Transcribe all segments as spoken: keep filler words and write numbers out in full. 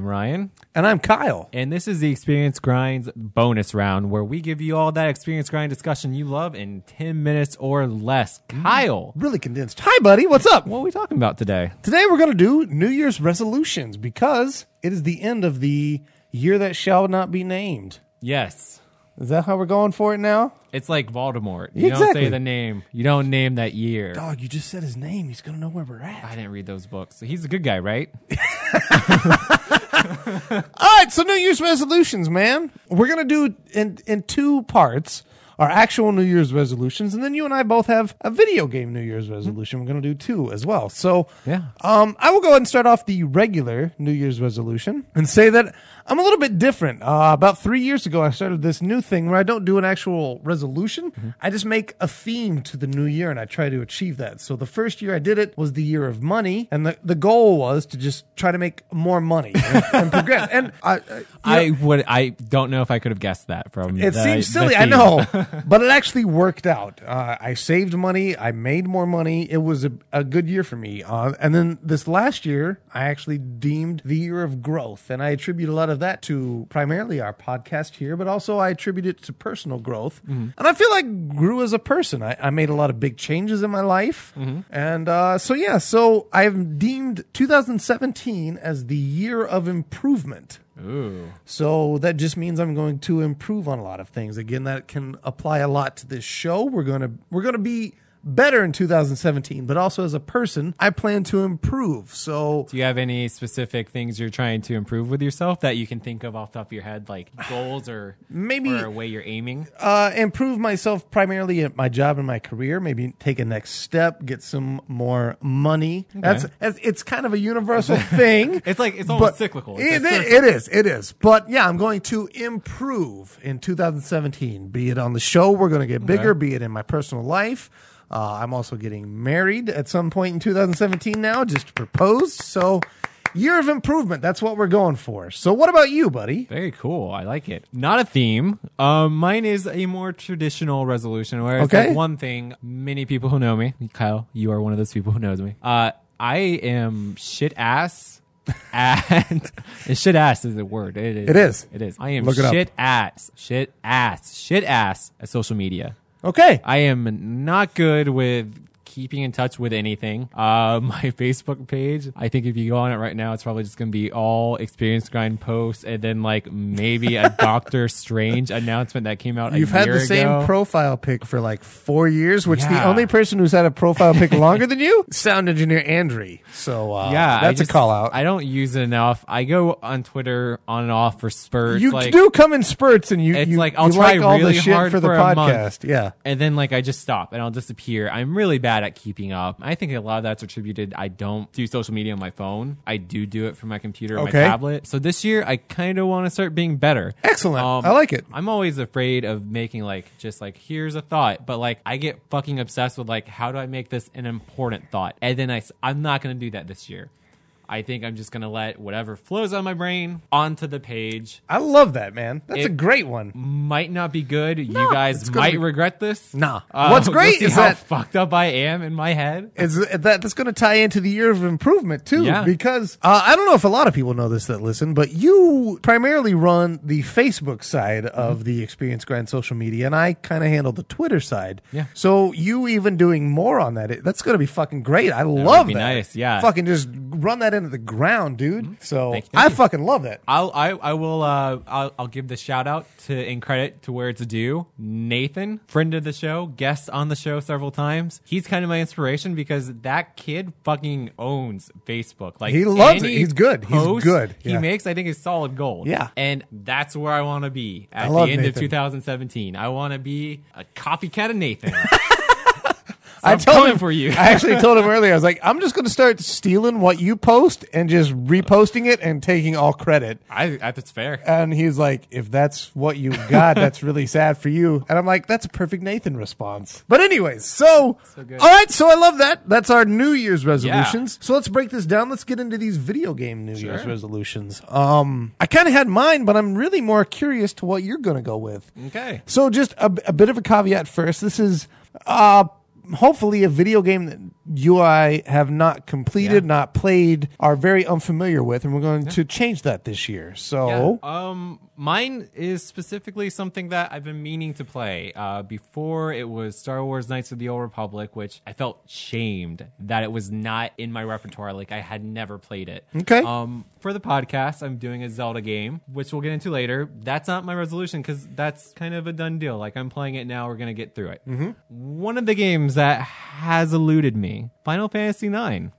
Ryan. And I'm Kyle. And this is the Experience Grinds bonus round where we give you all that Experience Grind discussion you love in ten minutes or less. Kyle. Really condensed. Hi, buddy. What's up? What are we talking about today? Today we're going to do New Year's resolutions because it is the end of the year that shall not be named. Yes. Is that how we're going for it now? It's like Voldemort. You Exactly. don't say the name. You don't name that year. Dog, you just said his name. He's going to know where we're at. I didn't read those books. He's a good guy, right? All right, so New Year's resolutions, man. We're going to do in in two parts our actual New Year's resolutions, and then you and I both have a video game New Year's resolution. We're going to do two as well. So Yeah. um, I will go ahead and start off the regular New Year's resolution and say that I'm a little bit different. Uh, about three years ago, I started this new thing where I don't do an actual resolution. Mm-hmm. I just make a theme to the new year, and I try to achieve that. So the first year I did it was the year of money, and the, the goal was to just try to make more money and, and progress. And I, uh, I would. I don't know if I could have guessed that from. It the, seems the silly, I theme. know, but it actually worked out. Uh, I saved money. I made more money. It was a, a good year for me. Uh, and then this last year, I actually deemed the year of growth, and I attribute a lot of that to primarily our podcast here, but also I attribute it to personal growth. Mm-hmm. And I feel like I grew as a person. I, I made a lot of big changes in my life. Mm-hmm. And uh, so, yeah, so I've deemed two thousand seventeen as the year of improvement. Ooh. So that just means I'm going to improve on a lot of things. Again, that can apply a lot to this show. We're going to we're going to be better in two thousand seventeen, but also as a person, I plan to improve. So do you have any specific things you're trying to improve with yourself that you can think of off the top of your head, like goals or maybe or a way you're aiming? Uh, improve myself primarily at my job and my career. Maybe take a next step, get some more money. Okay. That's, that's it's kind of a universal thing. It's like it's almost cyclical. It's it, it is. It is. But yeah, I'm going to improve in two thousand seventeen. Be it on the show, we're going to get bigger. Okay. Be it in my personal life. Uh, I'm also getting married at some point in two thousand seventeen now, just proposed. So, year of improvement. That's what we're going for. So, what about you, buddy? Very cool. I like it. Not a theme. Um, mine is a more traditional resolution where it's okay. like one thing. Many people who know me, Kyle, you are one of those people who knows me. Uh, I am shit ass. And shit ass is the word. It is. It is. It is. I am Look it shit up. ass. Shit ass. Shit ass at social media. Okay. I am not good with keeping in touch with anything. Uh, my Facebook page, I think if you go on it right now, it's probably just going to be all Experience Grind posts and then like maybe a Doctor Strange announcement that came out You've a year had the same ago. profile pic for like four years, which Yeah. the only person who's had a profile pic longer than you, sound engineer Andre. So uh, Yeah, that's I just, a call out. I don't use it enough. I go on Twitter on and off for spurts. You like, do come in spurts, and you It's you, like I'll you try like all really the shit hard for the for a podcast. month. Yeah, and then like I just stop and I'll disappear. I'm really bad at keeping up. I think a lot of that's attributed. I don't do social media on my phone. I do do it from my computer or Okay. my tablet. So this year I kind of want to start being better. excellent. Um, I like it. I'm always afraid of making like just like here's a thought, but like I get fucking obsessed with like how do I make this an important thought, and then I I'm not gonna do that this year. I think I'm just going to let whatever flows on my brain onto the page. I love that, man. That's It a great one. Might not be good. No, you guys it's gonna might be- regret this. Nah. Uh, What's great you'll see is how that- fucked up I am in my head. Is that that's going to tie into the year of improvement too? Yeah. Because uh, I don't know if a lot of people know this that listen, but you primarily run the Facebook side of the Experience Grind social media, and I kind of handle the Twitter side. Yeah. So you even doing more on that? it- That's going to be fucking great. I love be that. nice, yeah. Fucking just run that into the ground, dude. So Thank you, thank I you. fucking love that. I'll, I, I will, uh, I'll, I'll give the shout out to, in credit to where it's due. Nathan, friend of the show, guest on the show several times. He's kind of my inspiration because that kid fucking owns Facebook. Like He loves any it. He's good. He's post good. He Yeah. makes, I think, is solid gold. Yeah. And that's where I want to be at I the love end Nathan. of two thousand seventeen. I want to be a copycat of Nathan. So I I'm told coming him for you. I actually told him earlier. I was like, I'm just going to start stealing what you post and just reposting it and taking all credit. I, I that's fair. And he's like, if that's what you got, that's really sad for you. And I'm like, that's a perfect Nathan response. But anyways, so, So good. all right. So I love that. That's our New Year's resolutions. So let's break this down. Let's get into these video game New Sure. Year's resolutions. Um, I kind of had mine, but I'm really more curious to what you're going to go with. Okay. So just a, a bit of a caveat first. This is, uh, hopefully a video game that you I have not completed, Yeah. not played, are very unfamiliar with, and we're going to change that this year. So, Yeah. Um, mine is specifically something that I've been meaning to play. Uh, before it was Star Wars Knights of the Old Republic, which I felt shamed that it was not in my repertoire. Like I had never played it. Okay. Um, for the podcast, I'm doing a Zelda game, which we'll get into later. That's not my resolution because that's kind of a done deal. Like I'm playing it now. We're gonna get through it. Mm-hmm. One of the games that has eluded me, Final Fantasy nine.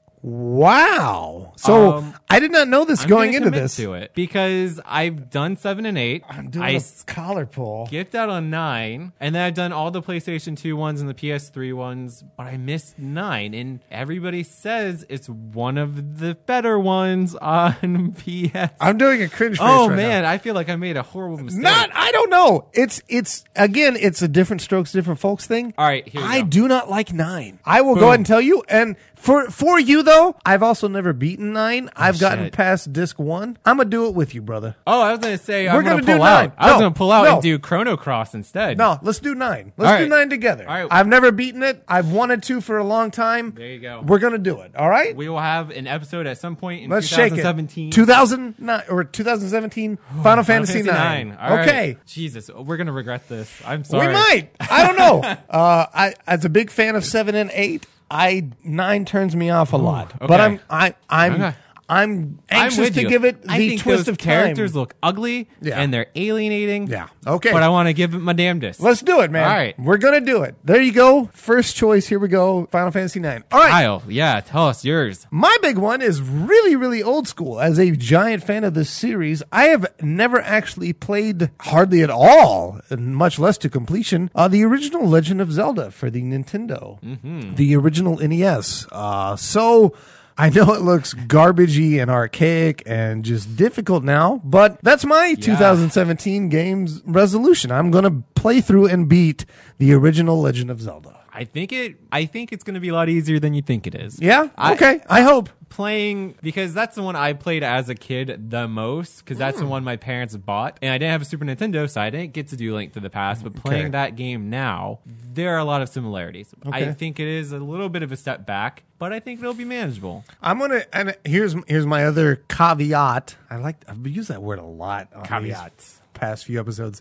wow. So Um, I did not know this I'm going gonna into commit this. to it because I've done seven and eight. I'm doing I a collar pull. skipped out on nine, and then I've done all the PlayStation two ones and the P S three ones, but I missed nine, and everybody says it's one of the better ones on P S. I'm doing a cringe face Oh right man, now. I feel like I made a horrible mistake. Not, I don't know. It's, it's, again, it's a different strokes, different folks thing. All right, here we I go. do not like nine. I will go Boom. ahead and tell you. And for for you though, I've also never beaten nine. I've gotten shit. past disc one. I'm gonna do it with you, brother. Oh, I was gonna say We're I'm gonna, gonna do pull nine. out. I was No, gonna pull out no. and do Chrono Cross instead. No, let's do nine. Let's All do right. nine together. All right. I've never beaten it. I've wanted to for a long time. There you go. We're gonna do it. All right. We will have an episode at some point in Let's shake twenty it. seventeen. two thousand nine or two thousand seventeen Final Fantasy nine. All right. Okay. Jesus, we're gonna regret this. I'm sorry. We might. I don't know. uh, I, as a big fan of seven and eight, I nine turns me off a lot. But okay. I'm I, I'm Okay. I'm I'm anxious with to you. give it I the think twist those of time. characters look ugly Yeah. and they're alienating. Yeah. Okay. But I want to give it my damnedest. Let's do it, man. All right. We're gonna do it. There you go. First choice. Here we go. Final Fantasy nine. All right. Kyle, yeah, tell us yours. My big one is really, really old school. As a giant fan of this series, I have never actually played hardly at all, and much less to completion, uh, the original Legend of Zelda for the Nintendo, Mm-hmm. the original N E S. Uh, so I know it looks garbagey and archaic and just difficult now, but that's my two thousand seventeen game's resolution. I'm going to play through and beat the original Legend of Zelda. I think it. I think it's going to be a lot easier than you think it is. Yeah? I- Okay. I hope. Playing because that's the one I played as a kid the most because that's the Hmm. one my parents bought and I didn't have a Super Nintendo so I didn't get to do Link to the Past, but playing Okay. that game now there are a lot of similarities. I Okay. think it is a little bit of a step back, but I think it'll be manageable. I'm gonna, and here's here's my other caveat. I like I've used that word a lot. On Caveat. these past few episodes.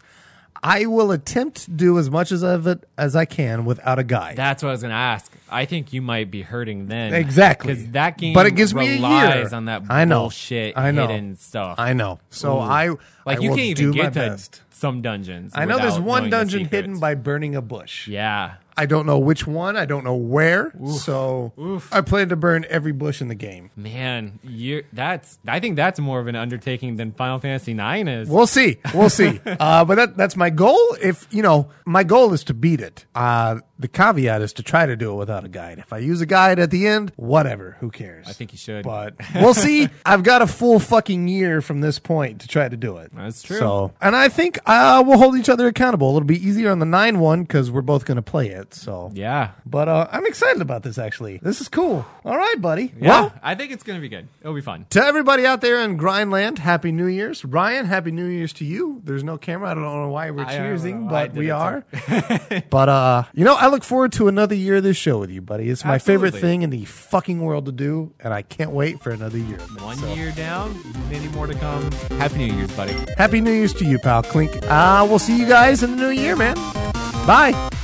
I will attempt to do as much as of it as I can without a guide. That's what I was going to ask. I think you might be hurting then. Exactly. Because that game But it gives me a relies year. on that I know. bullshit I know. hidden stuff. I know. So Ooh. I like I you will can't do even my get to best. some dungeons. I know there's without one knowing the dungeon secrets. hidden by burning a bush. Yeah. I don't know which one. I don't know where. So Oof. I plan to burn every bush in the game. Man, you that's I think that's more of an undertaking than Final Fantasy nine is. We'll see. We'll see. uh, but that, that's my goal. If you know, my goal is to beat it. Uh, the caveat is to try to do it without a guide. If I use a guide at the end, whatever. Who cares? I think you should. But we'll see. I've got a full fucking year from this point to try to do it. That's true. So, and I think uh, we'll hold each other accountable. It'll be easier on the nine one because we're both going to play it. So Yeah. But uh, I'm excited about this. Actually, this is cool. All right, buddy. Yeah. Well, I think it's gonna be good. It'll be fun. to everybody out there in Grindland, Happy New Year's. Ryan, Happy New Year's to you. There's no camera. I don't know why we're I don't cheersing, know. I but did we it are. But, uh, you know, I look forward to another year of this show with you, buddy. It's my favorite Absolutely. thing in the fucking world to do, and I can't wait for another year. of it. One So, year down, many more to come. Happy New Year's, buddy. Happy New Year's to you, pal. Clink. Uh, we'll see you guys in the new year, man. Bye.